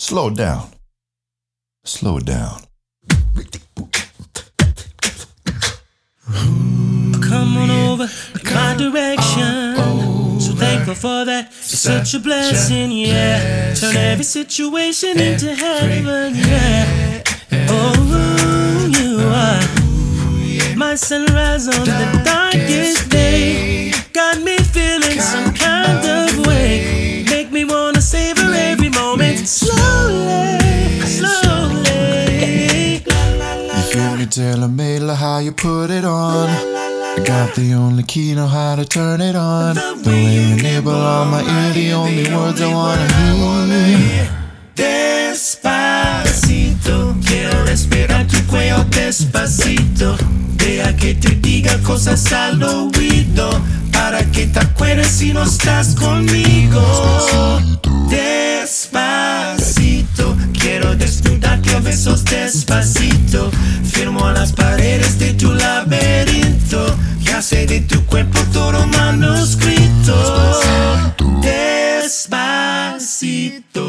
Slow it down. Slow it down. Come on over my direction. So thankful for that. It's such a blessing, yeah. Turn every situation into heaven, yeah. Oh, you are my sunrise on the darkest day. Got me feeling some kind of way. Make me wanna savor every moment slowly, slowly. You feel me telling me like how you put it on. I got the only key, know how to turn it on. The way you nibble on my ear, the only words I wanna hear. Despacito, quiero respirar tu cuello despacito. Deja que te diga cosas al oído, para que te acuerdes si no estás conmigo. Despacito, quiero desnudarte a besos despacito. Firmo las paredes de tu laberinto, ya sé de tu cuerpo todo manuscrito. Despacito.